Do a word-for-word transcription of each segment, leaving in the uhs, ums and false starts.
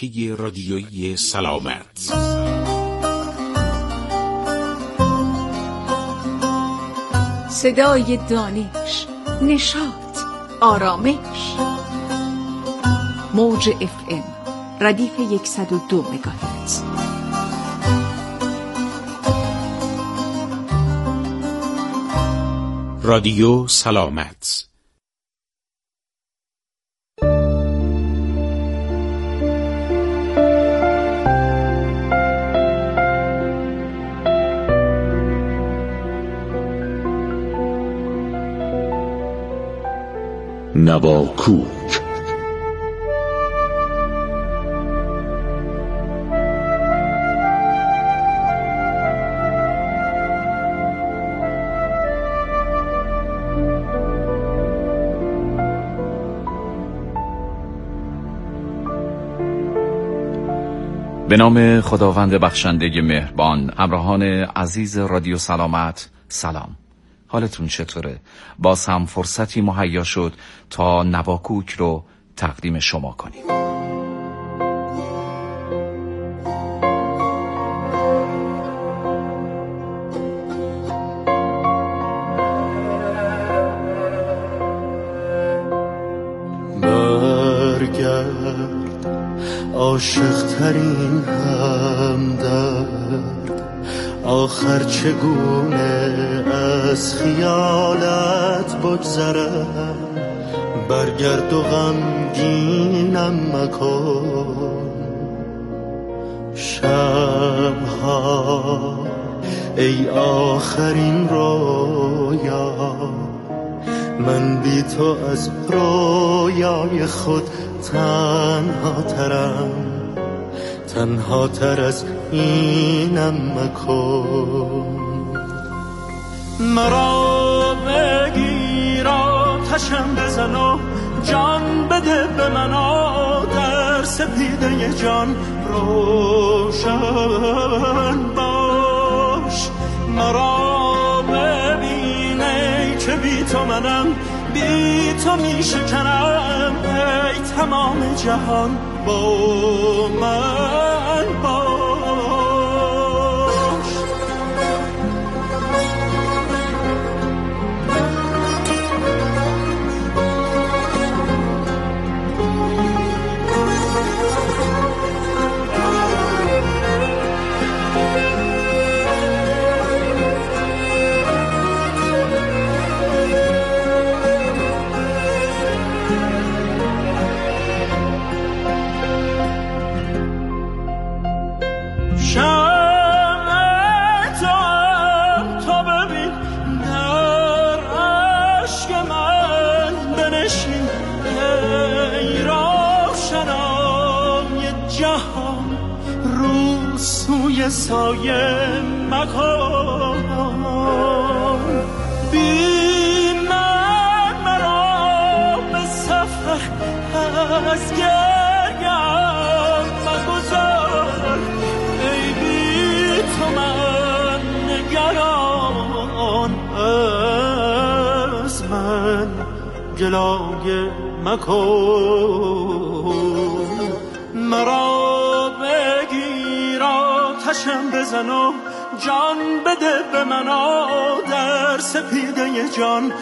شبکه رادیویی سلامت. صدای دانش، نشاط، آرامش. موج اف ام ردیف صد و دو مگاهرتز. رادیو سلامت. نواکوک. به نام خداوند بخشنده مهربان. همراهان عزیز رادیو سلامت، سلام. حالتون چطوره؟ باز هم فرصتی مهیا شد تا نواکوک رو تقدیم شما کنیم. برگرد عاشق ترین همدرد، آخر چگونه از خیالت بگذرم. برگرد و غمگینم مکن شبها، ای آخرین رویا. من بی تو از رویای خود تنها ترم، تنها تر از اینم مکن. مرا بگیر آتشم بزن و جان بده به من، در سپیده جان روشن باش. مرا ببینه که بی تو منم، بی تو می شکنم، ای تمام جهان با من باش. سایه مکن، بی من مرا به سفر از گرگم مگذار. ای بی تو من نگران، از من گلایه مکن. مرا آتشم بزن و جان بده به من، در سپیده جان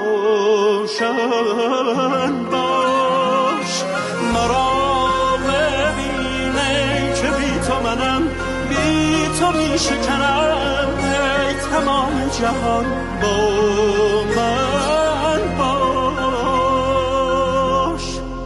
روشن باش. مرا ببینه که بی تو منم، بی تو می شکنم، ای تمام جهان با من باش.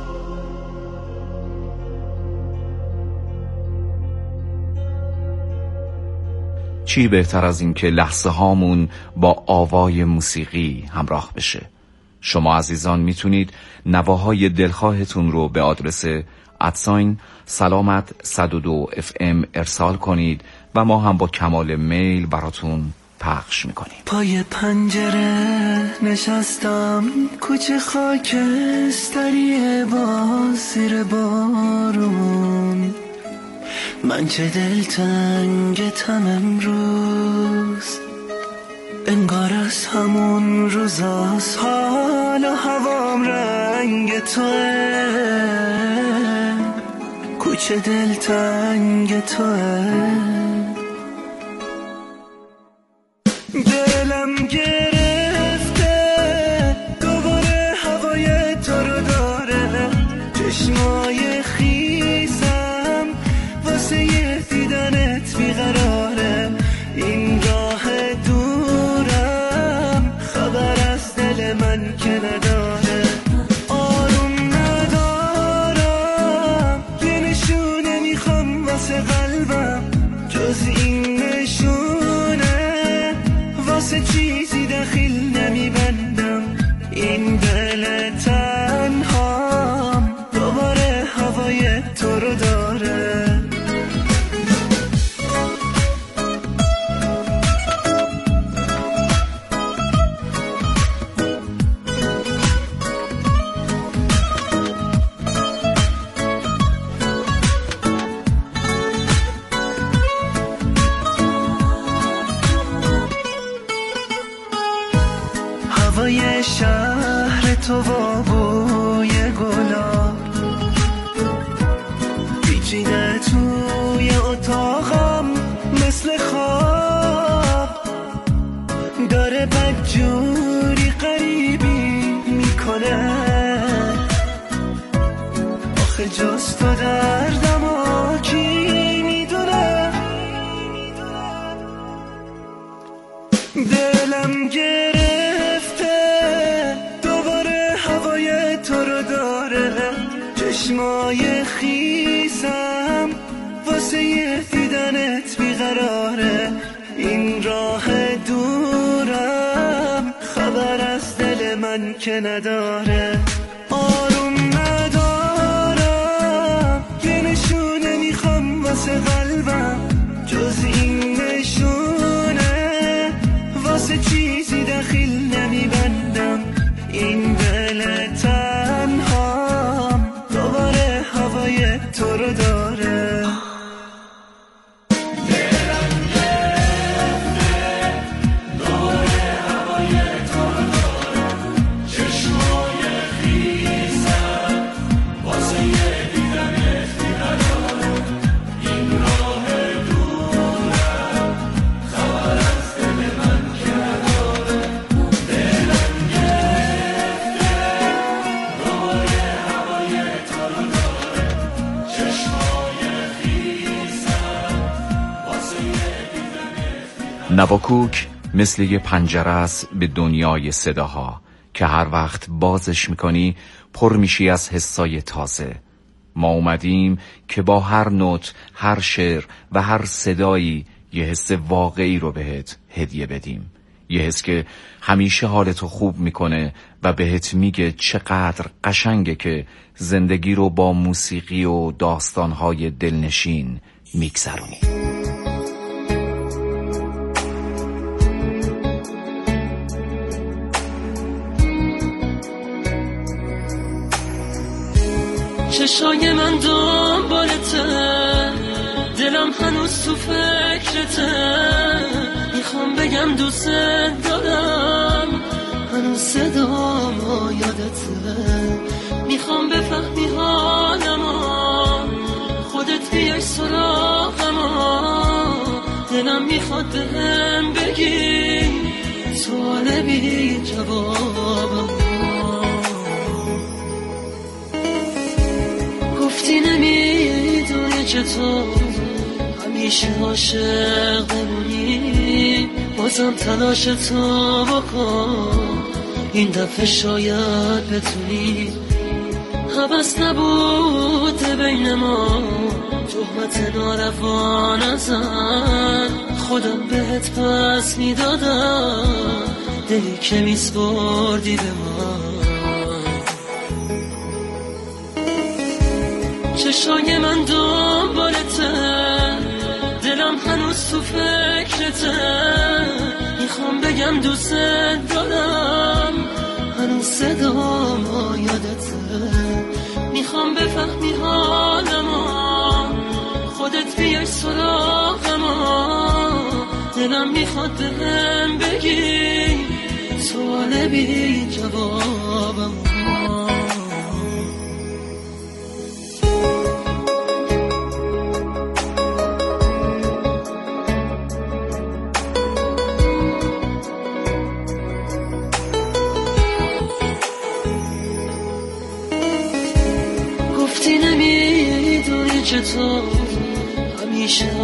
چی بهتر از این که لحظه هامون با آوای موسیقی همراه بشه. شما عزیزان میتونید نواهای دلخواهتون رو به آدرس ادساین سلامت صد و دو اف ام ارسال کنید و ما هم با کمال میل براتون پخش میکنیم. پای پنجره نشستم، کوچه خاکستری باز زیر بارون. من چه دلتنگتم امروز، انگار از همون روزاست، حال و هوام رنگ توه. کوچه دلتنگ توه. دلم گرفته دوباره هوای تو رو داره، چشمای خیسم واسه یه دیدنت بیقراره. این راه دورم خبر از دل من که نداره. آروم ندارم یه نشونه میخوام واسه قلبم، جز این نشونه واسه چیزی دخیل نمیبندم. این دل تنهام دوباره هوای تو رو داره. هوای شهر تو و بوی گلاب پیچیده توی اتاقم مثل خواب، داره بدجوری غریبی میکنه. آخه جز تو دردم و کی میدونه. دلم گرفته دوباره هوای تو رو داره، چشمای خیسم واسه یه دیدنت بیقراره. این راه دورم خبر از دل من که نداره. آروم ندارم یه نشونه میخوام واسه قلبم، جز این نشونه واسه چیزی دخیل نمیبندم. این دل تنهام دوباره هوای تو رو داره. نواکوک مثل یه پنجره است به دنیای صداها که هر وقت بازش میکنی پر میشی از حسای تازه. ما اومدیم که با هر نوت، هر شعر و هر صدایی یه حس واقعی رو بهت هدیه بدیم. یه حس که همیشه حالتو خوب میکنه و بهت میگه چقدر قشنگه که زندگی رو با موسیقی و داستانهای دلنشین میگذرونی. چشای من دنبالته، دلم هنوز تو فکرته. میخوام بگم دوست دارم، هنوز صدام یادته. میخوام بفهمی حالمو، خودت بیای سراغمو. دلم میخواد بهم بگی سوال بی جوابم. گفتی نمیدونی چطور همیشه عاشق بمونی، بازم تلاش تو بکن این دفعه شاید بتونی. حبس نبوده بین ما، تهمت ناروا نزن. خودم بهت پس میدادم دلی که میسپردی به من. چشای من دنبالته، دلم هنوز تو فکرته. میخوام بگم دوست دارم، هنوز صدام یادته. میخوام بفهمی حالمو، خودت بیای سراغمو. دلم میخواد بهم بگی سوال بی جوابمو.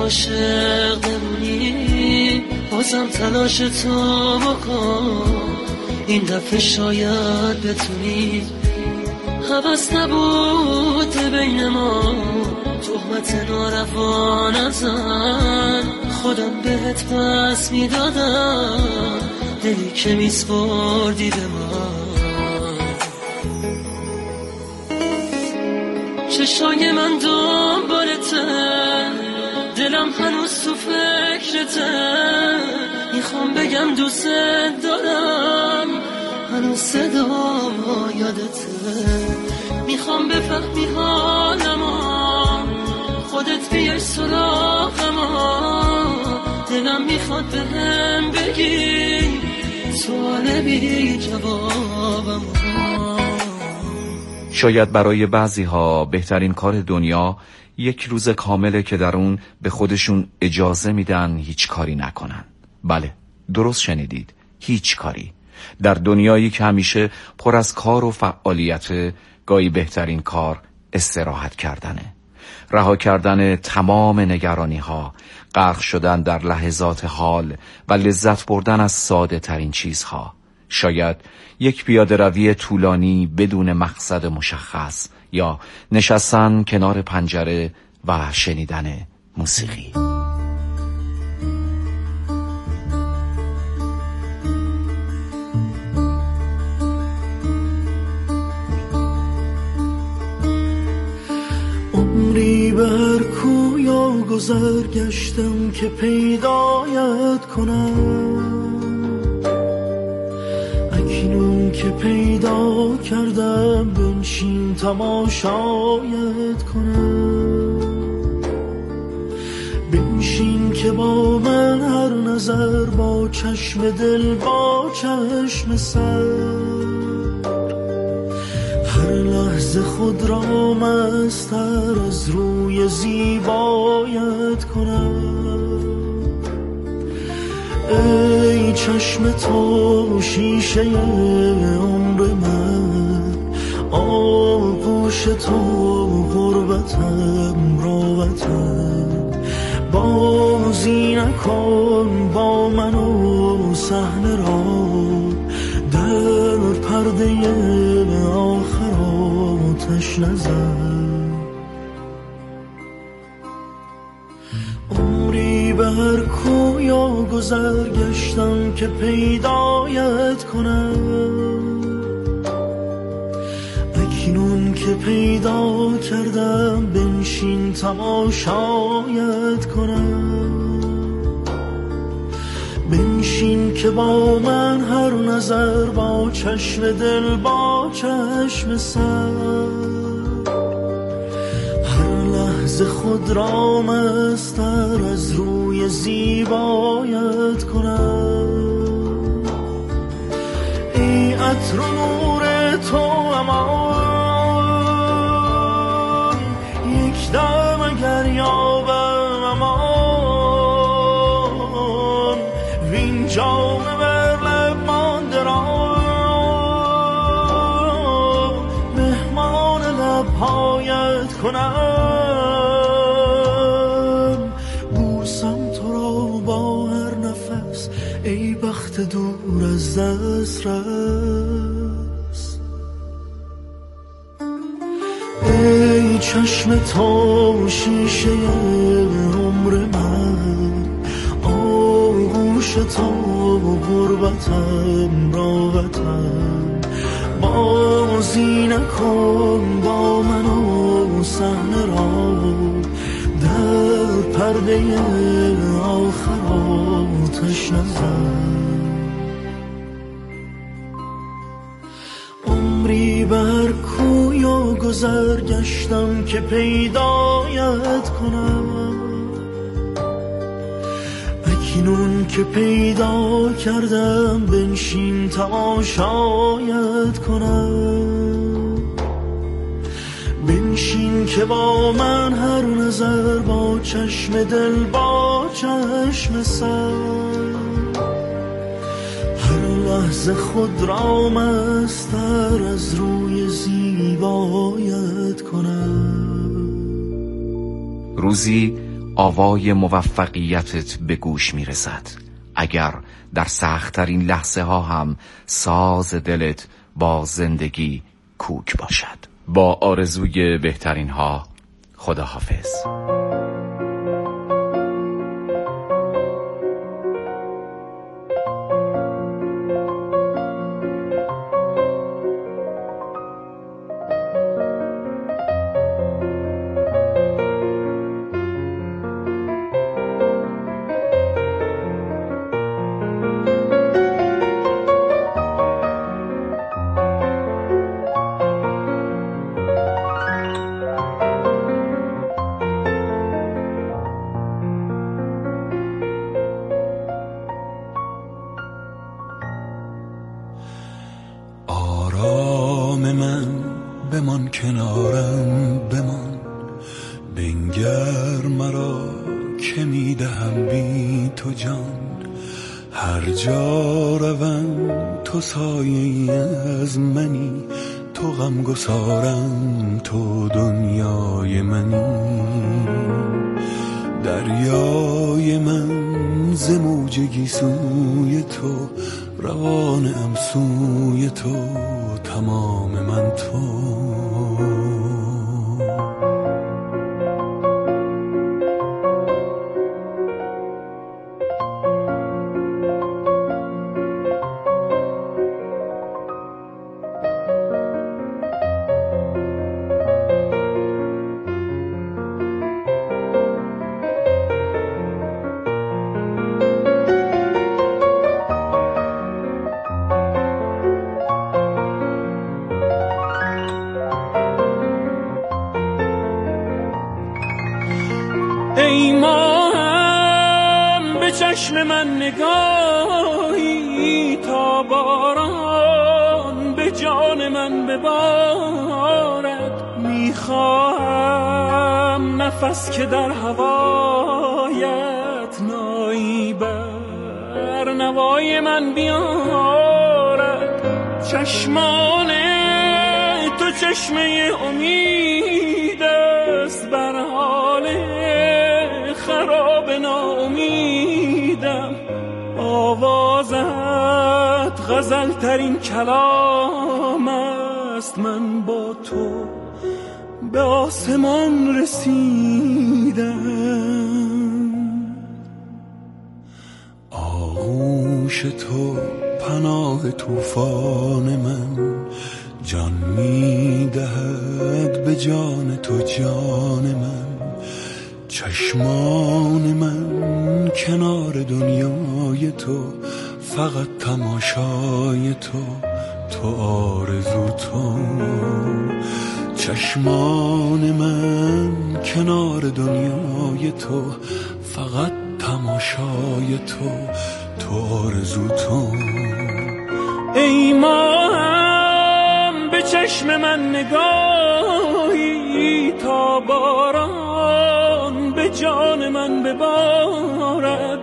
عاشق بمونی بازم تلاش تو بکن، این دفعه شاید بتونی. هوس نبود بین ما، تهمت ناروا نزن، خودم بهت پس میدادم دلی که میسپردی به من. چشای من دنبالته، دلم هنوز تو فکرته، میخوام بگم دوست دارم، هنوز صدام یادته. میخوام بفهمی حالمو، خودت بیای سراغمو، دلم میخواد بهم بگی سوال بی جوابم. شاید برای بعضی ها بهترین کار دنیا یک روز کامله که در اون به خودشون اجازه میدن هیچ کاری نکنن. بله، درست شنیدید، هیچ کاری. در دنیایی که همیشه پر از کار و فعالیت، گاهی بهترین کار استراحت کردنه، رها کردن تمام نگرانی ها، غرق شدن در لحظات حال و لذت بردن از ساده ترین چیزها. شاید یک پیاده روی طولانی بدون مقصد مشخص، یا نشستن کنار پنجره و شنیدن موسیقی. عمری بر کویا گذر گشتم که پیدایت کنم، اکنون که پیدا کردم بنشین تماشایت کنم. بنشین که با من هر نظر، با چشم دل با چشم سر، هر لحظه خود را مستر از روی زیبایت کنم. ای چشم تو شیشه عمر من، آغوش تو غربتم راوتم. بازی نکن با من و صحنه را، در پرده آخر آتش نزن. عمری به هر کویا گذر گشتم که پیدایت کنم، اکنون که پیدا کردم بنشین تماشایت کنم. بنشین که با من هر نظر، با چشم دل با چشم سر، هر لحظه خود را مستر از روی زیبایت کنم. ای عطر و نور تو امان، یک دم اگر یابم امان، وین جام بر لب مانده را مهمان لبهایت کنم. بوسم تو را با هر نفس، ای بخت دور از دست رس. ای چشم تو شیشه عمر من، آغوش تو غربتم راوتم. بازی نکن با من و صحنه را، در پرده آخر آتش نزن. عمری بر کویا گذر گشتم که پیدایت کنم، اکنون که پیدا کردم بنشین تماشایت کنم. بنشین که با من هر نظر، با چشم دل با چشم سر، هر لحظه خود را مستر از روی زیبایت کنم. روزی آوای موفقیتت به گوش میرسد. اگر در سخت‌ترین لحظه ها هم ساز دلت با زندگی کوک باشد. با آرزوی بهترین ها، خداحافظ. بمان کنارم بمان، بنگر مرا که میدهم بی تو جان. هر جا روم تو سایه از منی، تو غم گسارم تو دنیای منی. دریای من ز موج گیسوی تو، روانم سوی تو، تمام من تو. ای ماهم به چشم من نگاهی، تا باران به جان من ببارد. میخواهم نفس که در هوایت نایی بر نوای من بیارد. چشمان تو چشمه امید است، بر حال خراب ناامیدم. آوازت غزل ترین کلام است، من با تو به آسمان رسیدم. آغوش تو پناه طوفان من، جان میدهد به جان تو جان من. چشمان من کنار دنیای تو، فقط تماشای تو، تو آرزو تو. چشمان من کنار دنیای تو، فقط تماشای تو، تو آرزو تو. ای ماهم به چشم من نگاهی، تا باران به جان من ببارد.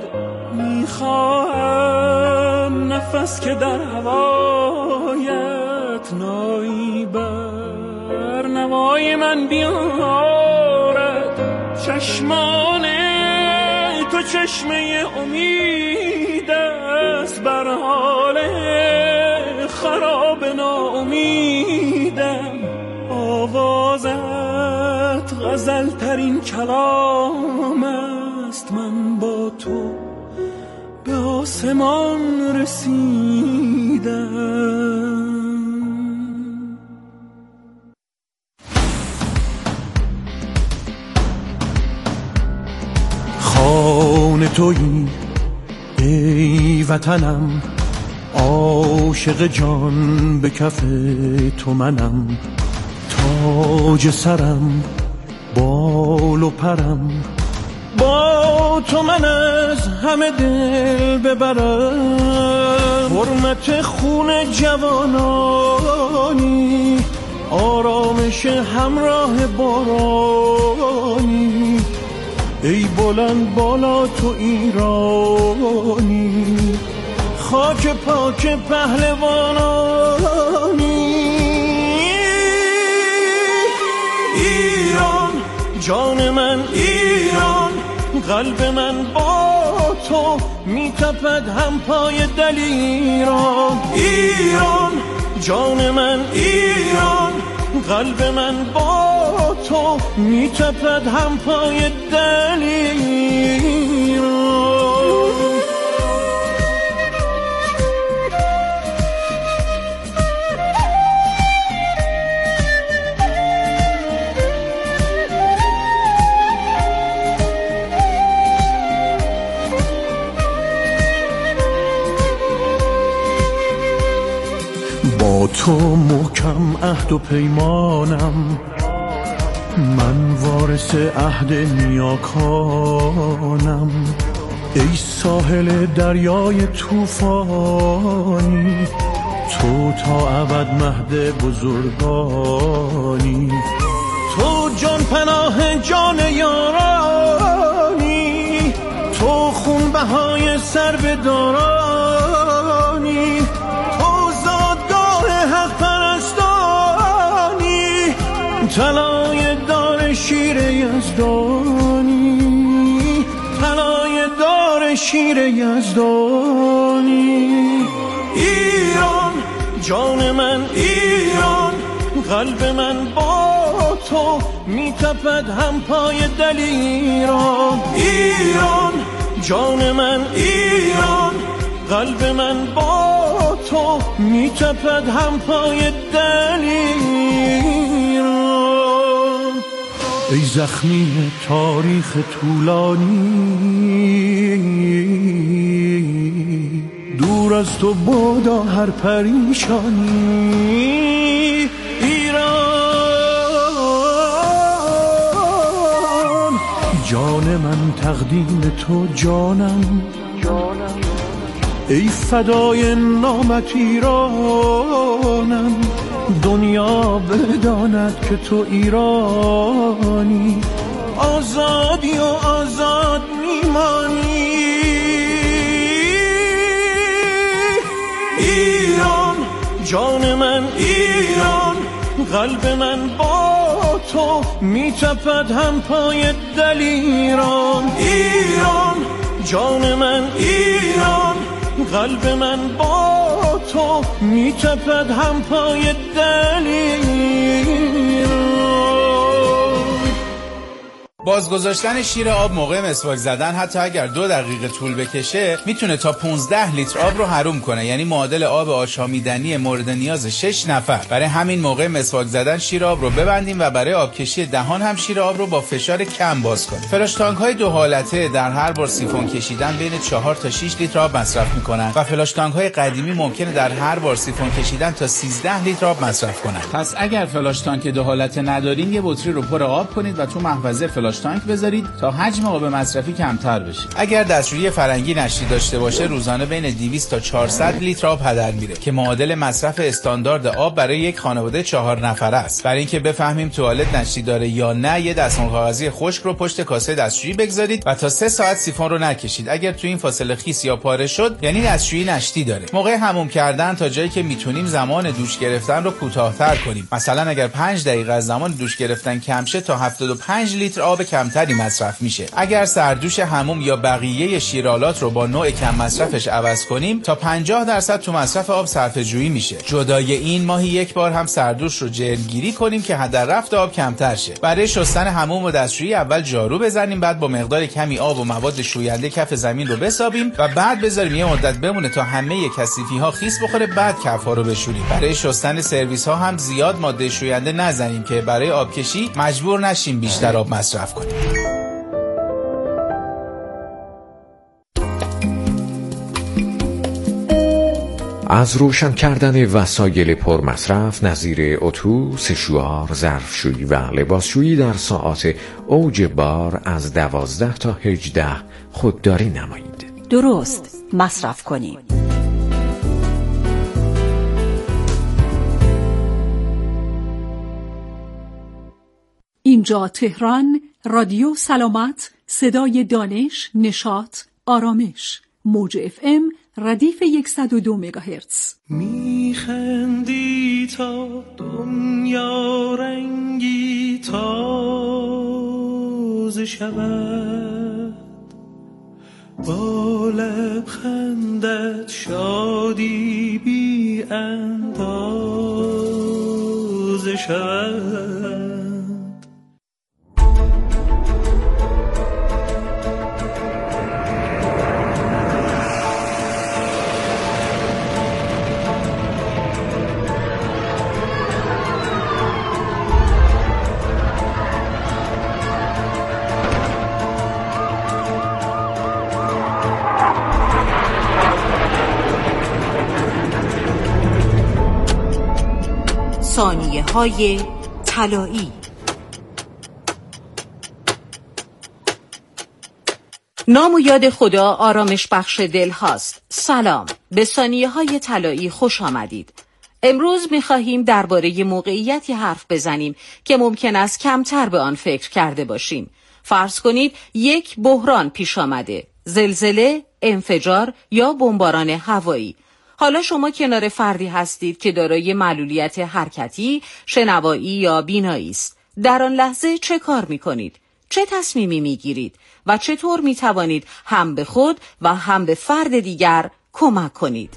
میخواهم نفس که در هوایت نایی بر نوای من بیارد. چشمان تو چشمه امید است، بر حال خراب ناامیدم. آوازت غزل ترین کلام است، من با تو به آسمان رسیدم. خانه تویی ای وطنم، عاشق جان به کف تو منم. تاج سرم بال و پرم، با تو من از همه دل ببرم. حرمت خون جوانانی، آرامش همراه بارانی. ای بلند بالا تو ایرانی، خاک پاک پهلوانانی. ایران جان من، ایران قلب من با تو میتپد هم پای دلیران. ایران جان من ایران، قلب من با تو میتپد هم پای دلیران. با تو محکم عهد و پیمانم، من وارث عهد نیاکانم. ای ساحل دریای طوفانی، تو تا ابد مهد بزرگانی. تو جان پناه جان یارانی، تو خون بهای سر به دارانی. طلای دار شیر یزدانی، طلای دار شیر یزدانی. ایران جان من ایران، قلب من با تو میتپد هم پای دلیران. ایران جان من ایران، قلب من با تو میتپد هم پای دلیران. ای زخمی تاریخ طولانی، دور از تو بادا هر پریشانی. ایران جان من تقدیم تو جانم، ای فدای نامت ایرانم. دنیا بداند که تو ایرانی، آزادی و آزاد میمانی. ایران جان من ایران، قلب من با تو میتپد هم پای دلیران. ایران جان من ایران، قلب من با تو میتپد هم پای دلیران. باز گذاشتن شیر آب موقع مسواک زدن حتی اگر دو دقیقه طول بکشه میتونه تا پانزده لیتر آب رو حروم کنه، یعنی معادل آب آشامیدنی مورد نیاز شش نفر. برای همین موقع مسواک زدن شیر آب رو ببندیم و برای آبکشی دهان هم شیر آب رو با فشار کم باز کنیم. فلاش تانک های دو حالته در هر بار سیفون کشیدن بین چهار تا شش لیتر آب مصرف میکنن و فلاش تانک های قدیمی ممکنه در هر بار سیفون کشیدن تا سیزده لیتر آب مصرف کنن. پس اگر فلاش تانک دو حالته ندارین یه بطری رو پر آب کنید و تو محفظه فلاش تانک بذارید تا حجم آب مصرفی کمتر بشه. اگر دستشویی فرنگی نشتی داشته باشه روزانه بین دویست تا چهارصد لیتر آب هدر میره که معادل مصرف استاندارد آب برای یک خانواده چهار نفره است. برای اینکه بفهمیم توالت نشتی داره یا نه یه دستمال کاغذی خشک رو پشت کاسه دستشویی بگذارید و تا سه ساعت سیفون رو نکشید. اگر تو این فاصله خیس یا پاره شد یعنی دستشویی نشتی داره. موقع حموم کردن تا جایی که میتونیم زمان دوش گرفتن رو کوتاه‌تر کنیم. مثلا اگر پنج دقیقه از زمان دوش گرفتن کم شه تا هفتاد و پنج لیتر آب کمتری مصرف میشه. اگر سردوش حموم یا بقیه شیرالات رو با نوع کم مصرفش عوض کنیم تا پنجاه درصد تو مصرف آب صرفه جویی میشه. جدای این ماهی یک بار هم سردوش رو جلگیری کنیم که هدر رفت آب کمتر شه. برای شستن حموم و دستشویی اول جارو بزنیم، بعد با مقدار کمی آب و مواد شوینده کف زمین رو بسابیم و بعد بذاریم یه مدت بمونه تا همه کثیفی ها خیس بخوره، بعد کف‌ها رو بشوریم. برای شستن سرویس ها هم زیاد ماده شوینده نزنیم که برای آبکشی مجبور نشیم بیشتر آب مصرف کنیم. از روشن کردن وسایل پرمصرف نظیر اتو، سشوار، ظرفشویی و لباسشویی در ساعات اوج بار از دوازده تا هجده خودداری نمایید. درست مصرف کنید. اینجا تهران، رادیو سلامت، صدای دانش، نشاط، آرامش. موج اف ام ردیف صد و دو مگاهرتز. میخندی تا دنیا رنگی تازه شود، با لبخندت شادی بی اندازه شد. ثانیه های طلایی. نام و یاد خدا آرامش بخش دل هاست. سلام، به ثانیه های طلایی خوش آمدید. امروز می خواهیم درباره موقعیتی حرف بزنیم که ممکن است کمتر به آن فکر کرده باشیم. فرض کنید یک بحران پیش آمده، زلزله، انفجار یا بمباران هوایی. حالا شما کنار فردی هستید که دارای معلولیت حرکتی، شنوایی یا بینایی است. در آن لحظه چه کار می کنید؟ چه تصمیمی می گیرید؟ و چطور می توانید هم به خود و هم به فرد دیگر کمک کنید؟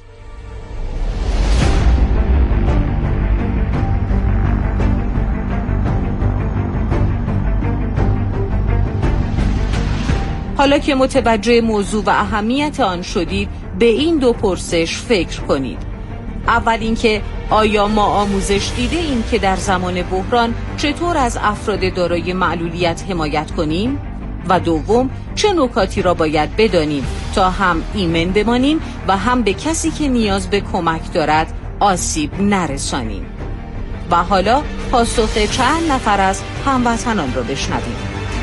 حالا که متوجه موضوع و اهمیت آن شدید، به این دو پرسش فکر کنید. اول اینکه آیا ما آموزش دیده ایم که در زمان بحران چطور از افراد دارای معلولیت حمایت کنیم؟ و دوم، چه نکاتی را باید بدانیم تا هم ایمن بمانیم و هم به کسی که نیاز به کمک دارد آسیب نرسانیم؟ و حالا پاسخ چند نفر از هموطنان را بشنویم.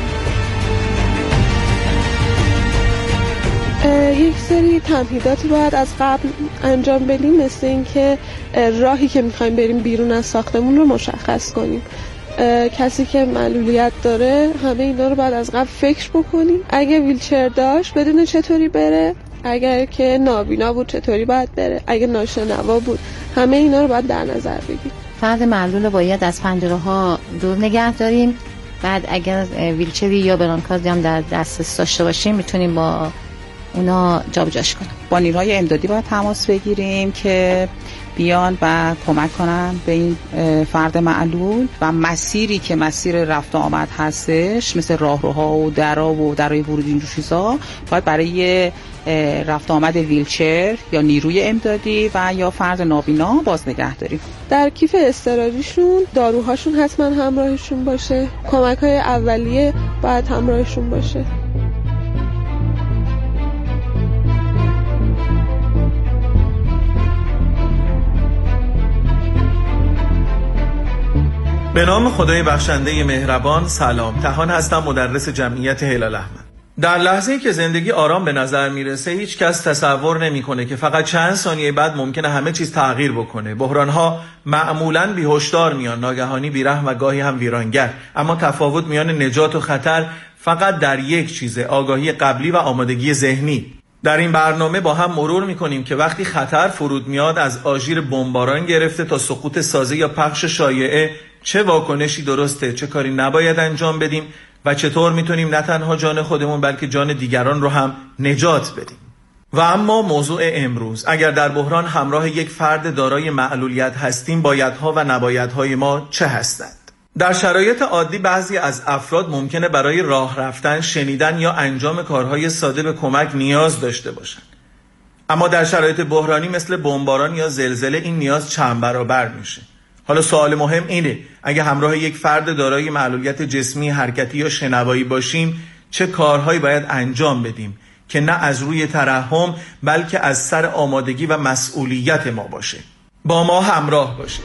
یک سری تمهیداتی باید از قبل انجام بدیم، مثل این که راهی که میخوایم بریم بیرون از ساختمون رو مشخص کنیم. کسی که معلولیت داره همه اینا رو باید از قبل فکر بکنیم. اگه ویلچر داشت بدونه چطوری بره، اگر که نابینا بود چطوری باید بره، اگه ناشنوا بود، همه اینا رو باید در نظر بگیریم. فرد معلول رو باید از پنجره ها دور نگه داریم. بعد اگر ویلچری یا برانکارد هم در دسترس داشته باشیم میتونیم با اونا جابجاش کنیم. با نیروهای امدادی باید تماس بگیریم که بیان و کمک کنن به این فرد معلول و مسیری که مسیر رفت و آمد هستش، مثل راهروها و درا و درای ورودی اینجور چیزا، باید برای رفت و آمد ویلچر یا نیروی امدادی و یا فرد نابینا باز نگه داریم. در کیف اضطراریشون داروهاشون حتما همراهشون باشه، کمک‌های اولیه باید همراهشون باشه. به نام خدای بخشنده مهربان. سلام، تهان هستم، مدرس جمعیت هلال احمد. در لحظه‌ای که زندگی آرام به نظر میرسه، هیچ کس تصور نمیکنه که فقط چند ثانیه بعد ممکنه همه چیز تغییر بکنه. بحران‌ها معمولاً بی‌هشدار میان، ناگهانی، بی‌رحم و گاهی هم ویرانگر. اما تفاوت میان نجات و خطر فقط در یک چیزه: آگاهی قبلی و آمادگی ذهنی. در این برنامه با هم مرور میکنیم که وقتی خطر فرود میاد، از آژیر بمباران گرفته تا سقوط سازه یا پخش شایعه، چه واکنشی درسته، چه کاری نباید انجام بدیم و چطور میتونیم نه تنها جان خودمون بلکه جان دیگران رو هم نجات بدیم. و اما موضوع امروز، اگر در بحران همراه یک فرد دارای معلولیت هستیم، بایدها و نبایدهای ما چه هستند؟ در شرایط عادی بعضی از افراد ممکنه برای راه رفتن، شنیدن یا انجام کارهای ساده به کمک نیاز داشته باشند. اما در شرایط بحرانی مثل بمباران یا زلزله این نیاز چند برابر میشه. حالا سوال مهم اینه: اگه همراه یک فرد دارای معلولیت جسمی، حرکتی یا شنوایی باشیم، چه کارهایی باید انجام بدیم که نه از روی ترحم بلکه از سر آمادگی و مسئولیت ما باشه؟ با ما همراه باشید.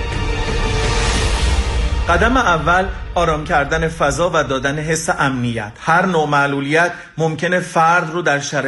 قدم اول، آرام کردن فضا و دادن حس امنیت. هر نوع معلولیت ممکنه فرد رو در شرایط